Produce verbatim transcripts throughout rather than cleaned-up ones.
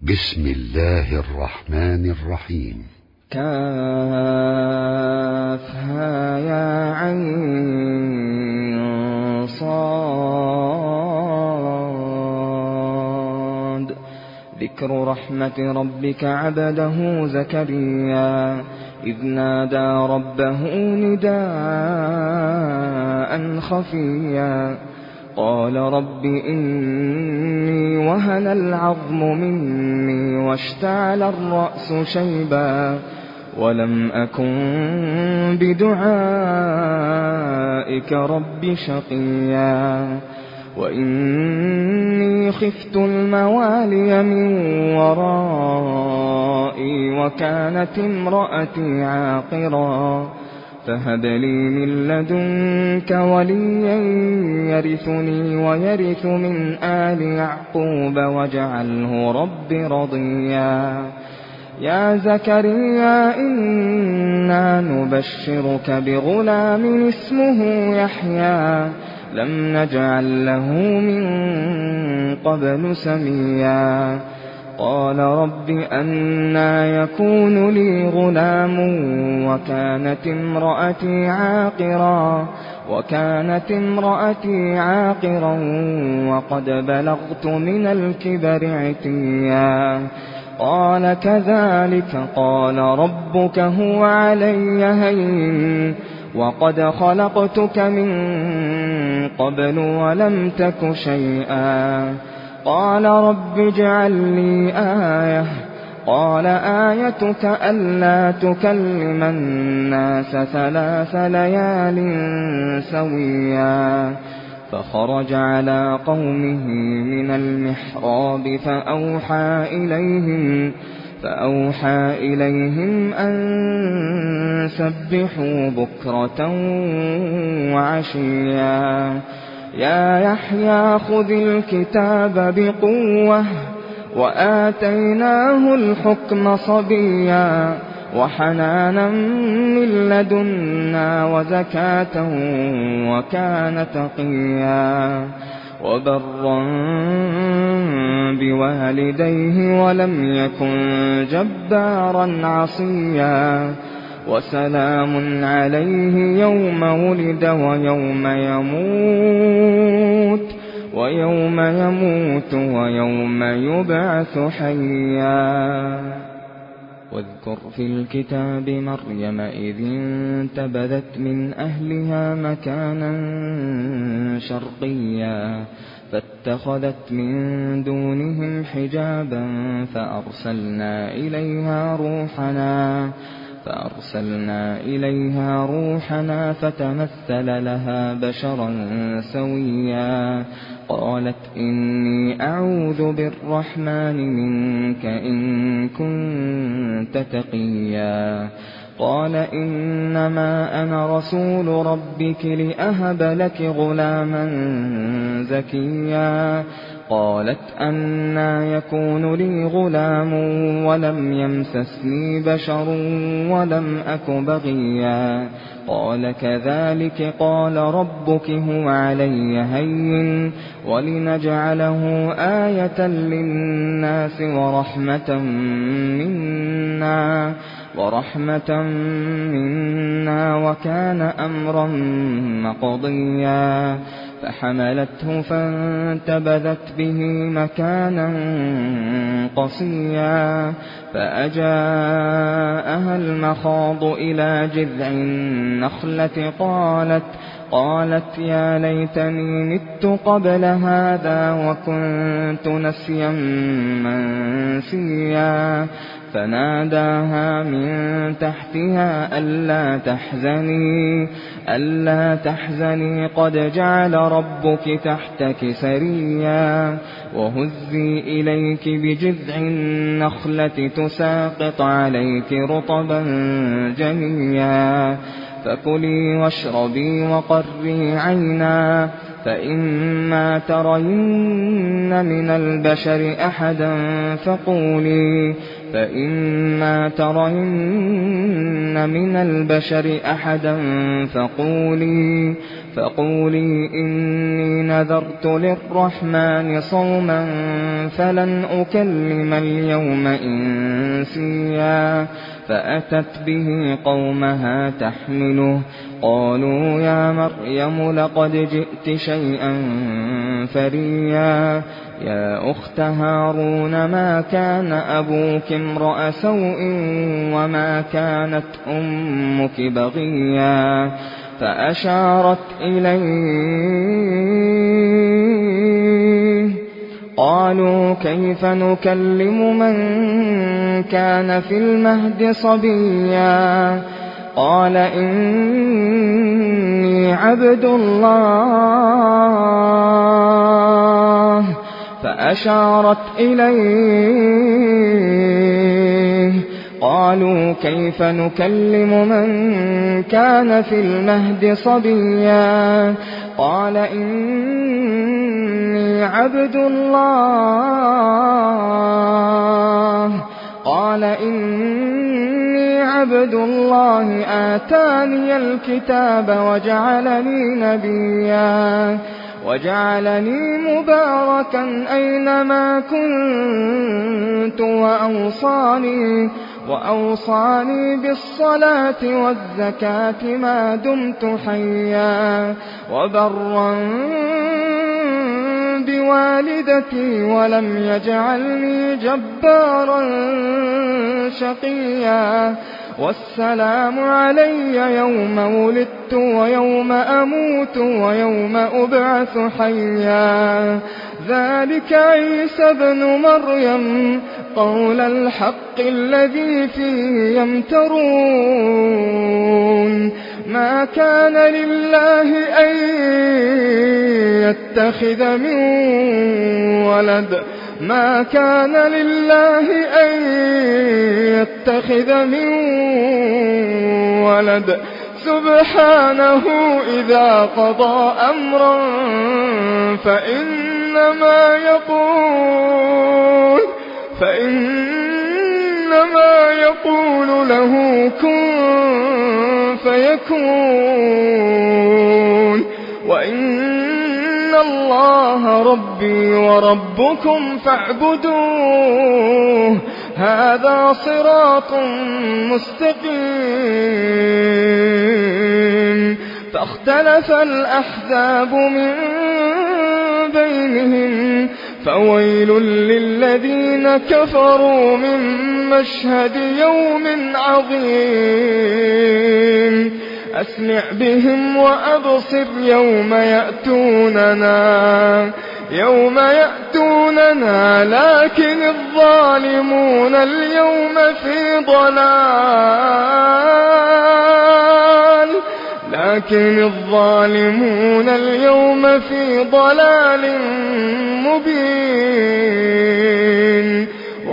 بسم الله الرحمن الرحيم. كافها يا عين صاد. ذكر رحمة ربك عبده زكريا إذ نادى ربه نداء خفيا قال رب إني وهن العظم مني واشتعل الرأس شيبا ولم أكن بدعائك رب شقيا وإني خفت الموالي من ورائي وكانت امرأتي عاقرا فهب لي من لدنك وليا يرثني ويرث من آل يعقوب واجعله رب رضيا. يا زكريا إنا نبشرك بغلام اسمه يحيى لم نجعل له من قبل سميا. قال رب أنى يكون لي غلام وكانت امرأتي عاقرا وكانت امرأتي عاقرا وقد بلغت من الكبر عتيا. قال كذلك قال ربك هو علي هين وقد خلقتك من قبل ولم تك شيئا. قال رب اجعل لي آية قال آيتك ألا تكلم الناس ثلاث ليال سويا. فخرج على قومه من المحراب فأوحى إليهم فأوحى إليهم أن سبحوا بكرة وعشيا. يا يحيى خذ الكتاب بقوة وآتيناه الحكم صبيا وحنانا من لدنا وزكاة وكان تقيا وبرا بوالديه ولم يكن جبارا عصيا. وسلام عليه يوم ولد ويوم يموت ويوم يموت ويوم يبعث حيا. واذكر في الكتاب مريم إذ انتبذت من أهلها مكانا شرقيا فاتخذت من دونهم حجابا فأرسلنا إليها روحنا فأرسلنا إليها روحنا فتمثل لها بشرا سويا. قالت إني أعوذ بالرحمن منك إن كنت تقيا. قال إنما أنا رسول ربك لأهب لك غلاما زكيا. قالت أنى يكون لي غلام ولم يمسسني بشر ولم أك بغيا. قال كذلك قال ربك هو علي هين ولنجعله آية للناس ورحمة منا ورحمة منا وكان أمرا مقضيا. فحملته فانتبذت به مكانا قصيا فأجاءها المخاض إلى جذع النخلة قالت قالت يا ليتني مت قبل هذا وكنت نسيا منسيا. فناداها من تحتها ألا تحزني ألا تحزني قد جعل ربك تحتك سريا. وهزي إليك بجذع النخلة تساقط عليك رطبا جنيا. فكلي واشربي وقري عينا فإما ترين من البشر أحدا فقولي فإما ترين من البشر أحدا فقولي فقولي إني نذرت للرحمن صوما فلن أكلم اليوم إنسيا فأتت به قومها تحمله قالوا يا مريم لقد جئت شيئا فريا يا أخت هارون ما كان أبوك امرأ سوء وما كانت أمك بغيا فأشارت إليه قالوا كيف نكلم من كان في المهد صبيا قال إني عبد الله فأشارت إليه قالوا كيف نكلم من كان في المهد صبيا قال إني عبد الله قال إني عبد الله آتاني الكتاب وجعلني نبيا وجعلني مباركا أينما كنت وأوصاني وأوصاني بالصلاة والزكاة ما دمت حيا وبرا بوالدتي ولم يجعلني جبارا شقيا والسلام علي يوم ولدت ويوم أموت ويوم أبعث حيا ذلك عيسى ابن مريم قول الحق الذي فيه يمترون ما كان لله أن يتخذ من ولد ما كان لله أن يتخذ من ولد سبحانه إذا قضى أمرا فإنما يقول فإنما يقول له كن فيكون وإن الله ربي وربكم فاعبدوه هذا صراط مستقيم فاختلف الأحزاب من بينهم فويل للذين كفروا من مشهد يوم عظيم أسمع بهم وأبصر يوم يأتوننا يوم يأتوننا لكن الظالمون اليوم في ضلال لكن الظالمون اليوم في ضلال مبين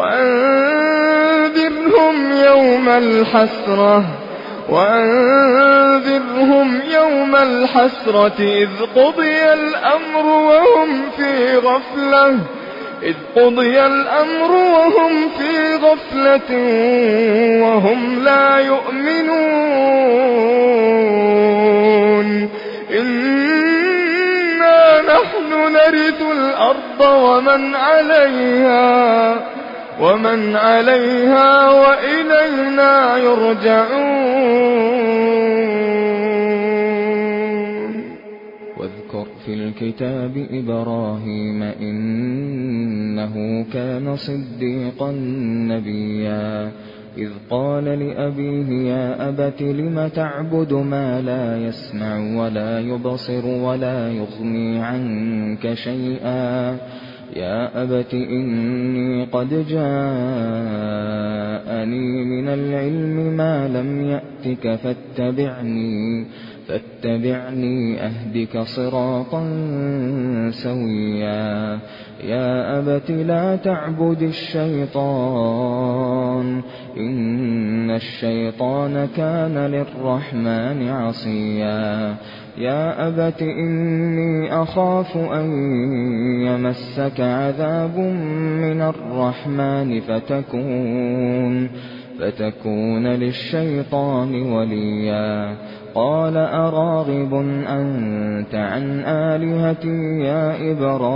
وأنذرهم يوم الحسرة وأنذرهم يوم الحسرة إذ قضي الأمر وهم في غفلة إذ قضي الأمر وهم في غفلة وهم لا يؤمنون إنا نحن نرث الأرض ومن عليها ومن عليها وإلينا يرجعون واذكر في الكتاب إبراهيم إنه كان صديقا نبيا إذ قال لأبيه يا أبت لم تعبد ما لا يسمع ولا يبصر ولا يغني عنك شيئا يا أبت إني قد جاءني من العلم ما لم يأتك فاتبعني فاتبعني أهدك صراطا سويا يا أبت لا تعبد الشيطان إن الشيطان كان للرحمن عصيا يا أبت إني أخاف أن يمسك عذاب من الرحمن فتكون فتكون للشيطان وليا قال أراغب أنت عن آلهتي يا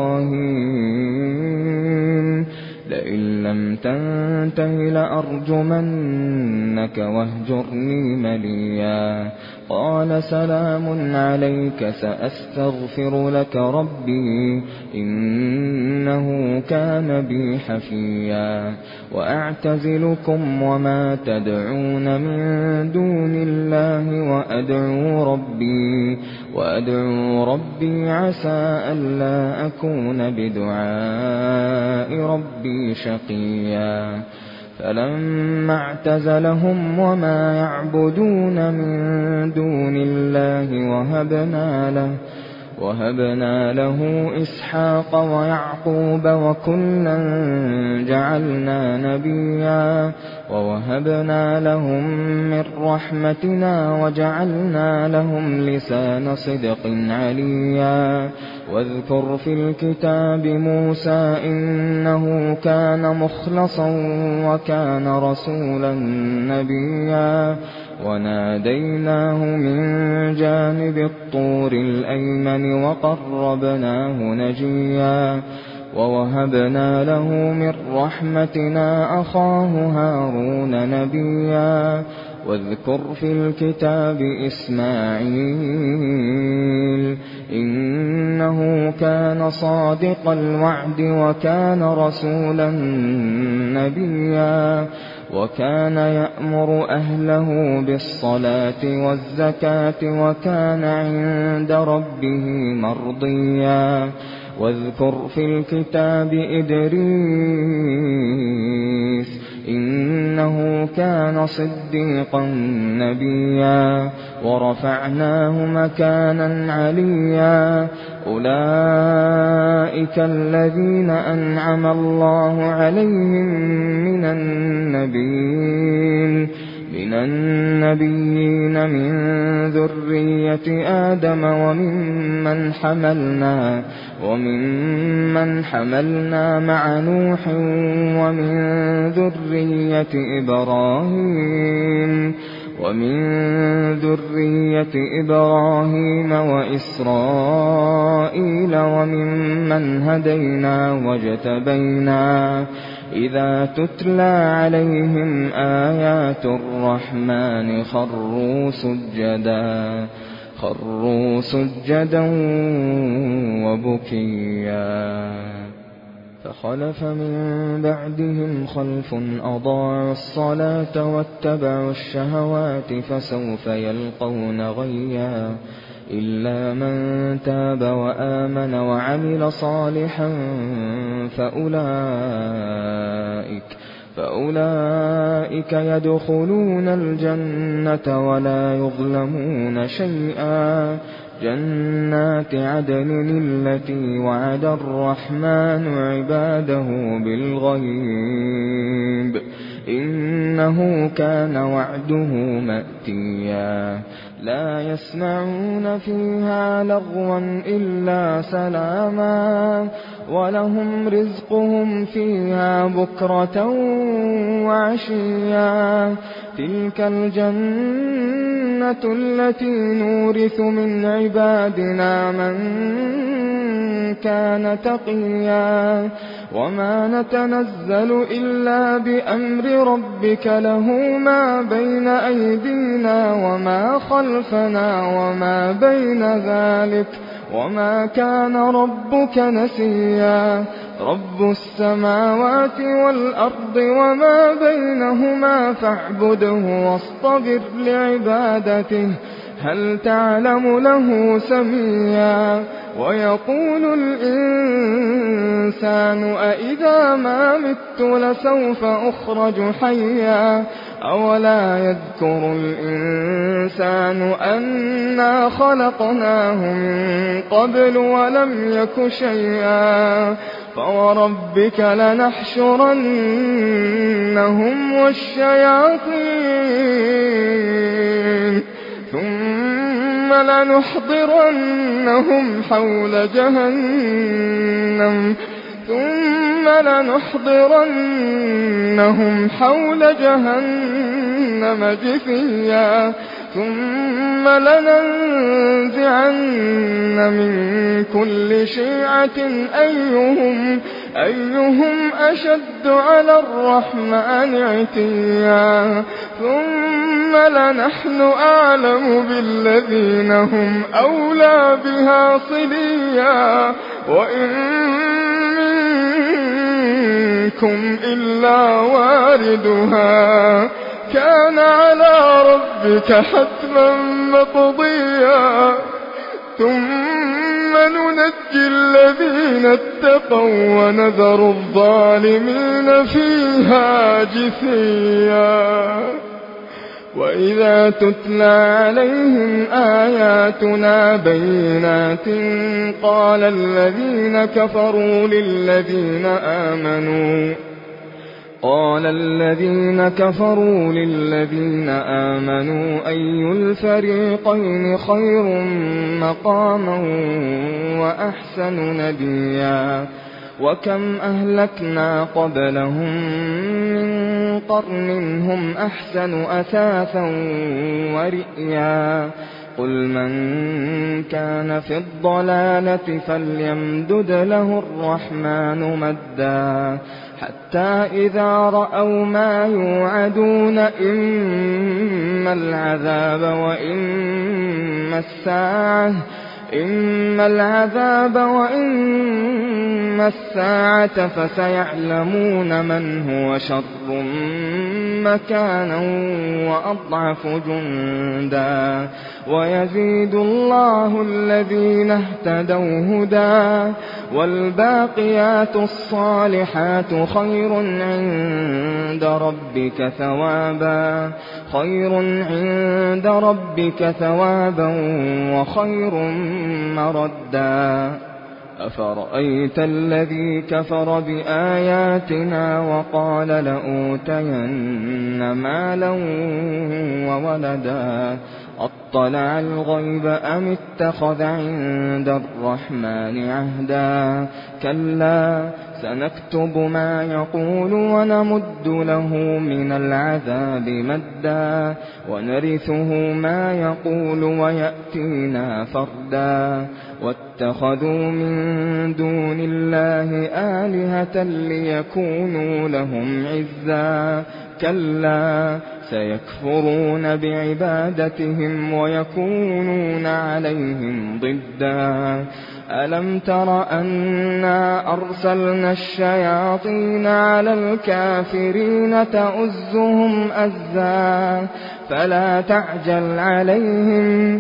إبراهيم لئن لم تنته لأرجمنك واهجرني مليا قال سلام عليك سأستغفر لك ربي إنه كان بي حفيا وأعتزلكم وما تدعون من دون الله وأدعو ربي وأدعو ربي عسى ألا أكون بدعاء ربي شقيا فلما اعتزلهم وما يعبدون من دون الله وهبنا له وهبنا له إسحاق ويعقوب وكلا جعلنا نبيا ووهبنا لهم من رحمتنا وجعلنا لهم لسان صدق عليا واذكر في الكتاب موسى إنه كان مخلصا وكان رسولا نبيا وناديناه من جانب الطور الأيمن وقربناه نجيا ووهبنا له من رحمتنا أخاه هارون نبيا واذكر في الكتاب إسماعيل إنه كان صادق الوعد وكان رسولا نبيا وكان يأمر أهله بالصلاة والزكاة وكان عند ربه مرضيا واذكر في الكتاب إدريس إنه كان صديقا نبيا ورفعناه مكانا عليا أولئك الذين أنعم الله عليهم من النبيين من النبيين من ذرية آدم وممن حملنا وممن حملنا مع نوح ومن ذرية إبراهيم ومن ذرية إبراهيم وإسرائيل وممن هدينا واجتبينا إذا تتلى عليهم آيات الرحمن خروا سجدا خروا سجدا وبكيا فخلف من بعدهم خلف أضاعوا الصلاة واتبعوا الشهوات فسوف يلقون غيا إلا من تاب وآمن وعمل صالحا فأولئك فأولئك يدخلون الجنة ولا يظلمون شيئا جنات عدن التي وعد الرحمن عباده بالغيب إنه كان وعده مأتيا لا يسمعون فيها لغوا إلا سلاما ولهم رزقهم فيها بكرة وعشيا تلك الجنة التي نورث من عبادنا من كان تقيا وما نتنزل إلا بأمر ربك له ما بين أيدينا وما خلفنا وما بين ذلك وما كان ربك نسيا رب السماوات والأرض وما بينهما فاعبده واصطبر لعبادته هل تعلم له سميا ويقول الإنسان أإذا ما مت لسوف أخرج حيا أولا يذكر الإنسان أنا خلقناه من قبل ولم يك شيئا فوربك لنحشرنهم والشياطين ثم لنحضرنهم حول جهنم ثم لنحضرنهم حول جهنم جثيا ثم لننزعن من كل شيعة أيهم أيهم أشد على الرحمن عتيا ثم لنحن أعلم بالذين هم أولى بها صليا وإن منكم إلا واردها كان على ربك حتما مقضيا ثم ننجي الذين اتقوا ونذر الظالمين فيها جثيا وإذا تتلى عليهم آياتنا بينات قال الذين كفروا للذين آمنوا قال الذين كفروا للذين آمنوا أي الفريقين خير مقاما وأحسن نديا وكم أهلكنا قبلهم من قرن هم أحسن أثاثا ورئيا قل من كان في الضلالة فليمدد له الرحمن مدا حتى إذا رأوا ما يوعدون إما العذاب وإما الساعة إما العذاب وإما الساعة فسيعلمون من هو شر مكانا وأضعف جندا ويزيد الله الذين اهتدوا هدى والباقيات الصالحات خير عند ربك ثوابا خير عند ربك ثوابا وخير مردا أفرأيت الذي كفر بآياتنا وقال لأوتين مالا وولدا أطلع الغيب أم اتخذ عند الرحمن عهدا كلا سنكتب ما يقول ونمد له من العذاب مدا ونرثه ما يقول ويأتينا فردا واتخذوا من دون الله آلهة ليكونوا لهم عزا كلا سيكفرون بعبادتهم ويكونون عليهم ضدا ألم تر أنا أرسلنا الشياطين على الكافرين تؤزهم أزا فلا تعجل عليهم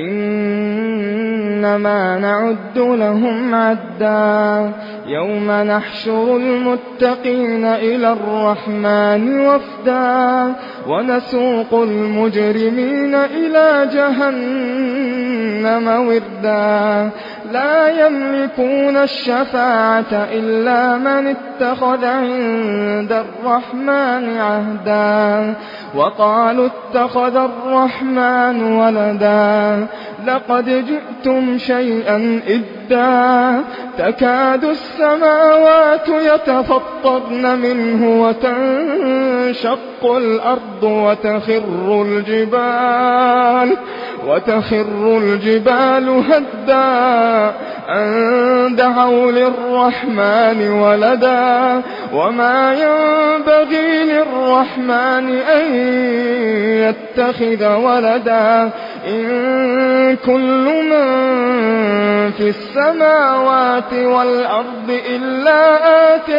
إنما نعد لهم عدا يوم نحشر المتقين إلى الرحمن وفدا ونسوق المجرمين إلى جهنم وردا لا يملكون الشفاعة إلا من اتخذ عند الرحمن عهدا وقالوا اتخذ الرحمن ولدا لقد جئتم شيئا إدا تكاد السماوات يتفطرن منه وتنشق الأرض وتخر الجبال وتخر الجبال هدا أن دعوا للرحمن ولدا وما ينبغي للرحمن أن يتخذ ولدا إن كل من في السماوات والأرض إلا آتي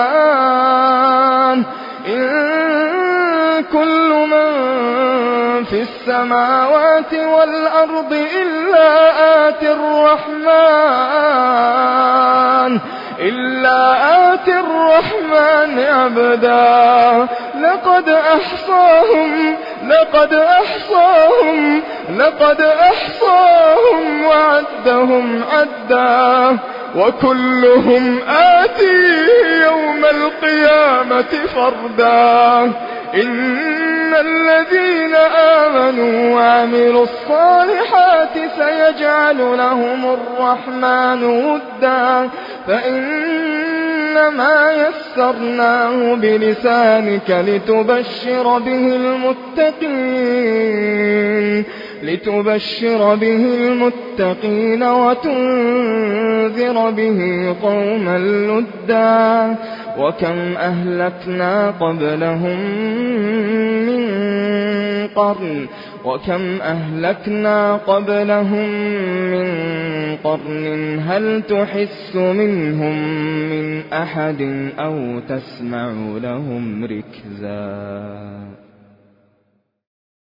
الرحمن إن كل من في السماوات والأرض إلا آتي الرحمن إلا آتي الرحمن عبدا لقد أحصاهم لقد أحصاهم لقد أحصاهم وعدهم عدا وكلهم آتيه يوم القيامة فردا إن الذين آمنوا وعملوا الصالحات سيجعل لهم الرحمن ودا فإنما يسرناه بلسانك لتبشر به المتقين لتبشر به المتقين وتنذر به قوما لدا وكم أهلكنا قبلهم من قرن وكم أهلكنا قبلهم من قرن هل تحس منهم من أحد أو تسمع لهم ركزا.